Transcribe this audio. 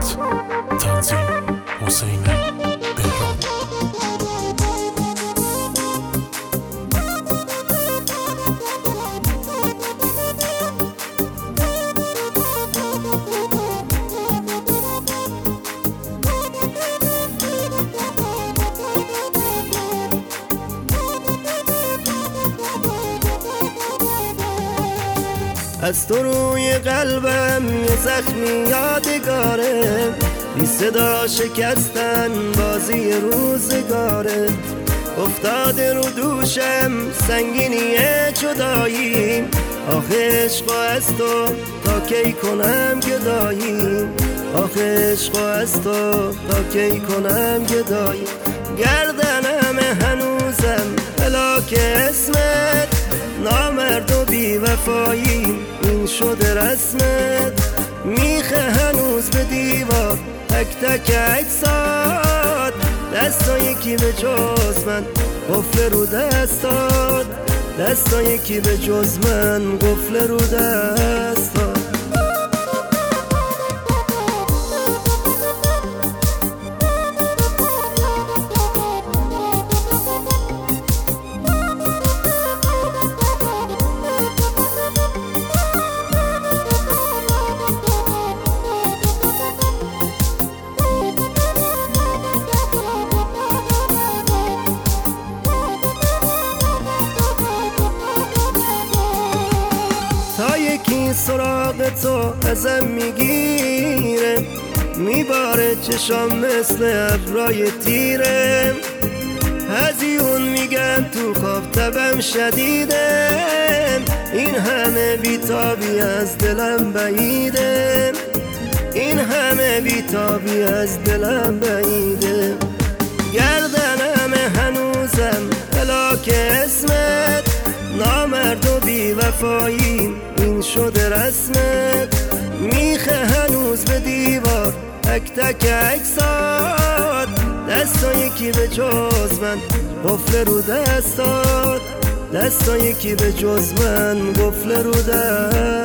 هدایت تنظیم حسین بهرام. از تو روی قلبم یه زخمی یادگاره، بی صدا شکستن بازی روزگاره، افتاده رو دوشم سنگینی جدایی، آخه عشق از تو تا کی کنم گدایی، آخه عشق از تو تا کی کنم گدایی. گردنم هنوزم هلاک اسمت، نامرد و بی وفایی این شده رسمت، میخه هنوز به دیوار تک تک اجساد، دستا یکی به جز من قفل رو دستاد، دستا یکی به جز من قفل رو دستاد. تا یکی سراغ تو ازم میگیره، میباره چشام مثل ابرای تیره، هزیون میگن تو خواب تبم شدیده، این همه بیتابی از دلم بعیده، این همه بیتابی از دلم بعیده. گردنم هنوزم هلاک اسمت، نامرد و بی وفایی این شده رسمت، میخه هنوز به دیوار تک تک اجساد، دستا یکی به جز من قفل رو دستاد، دستا یکی به جز من قفل رو دستاد.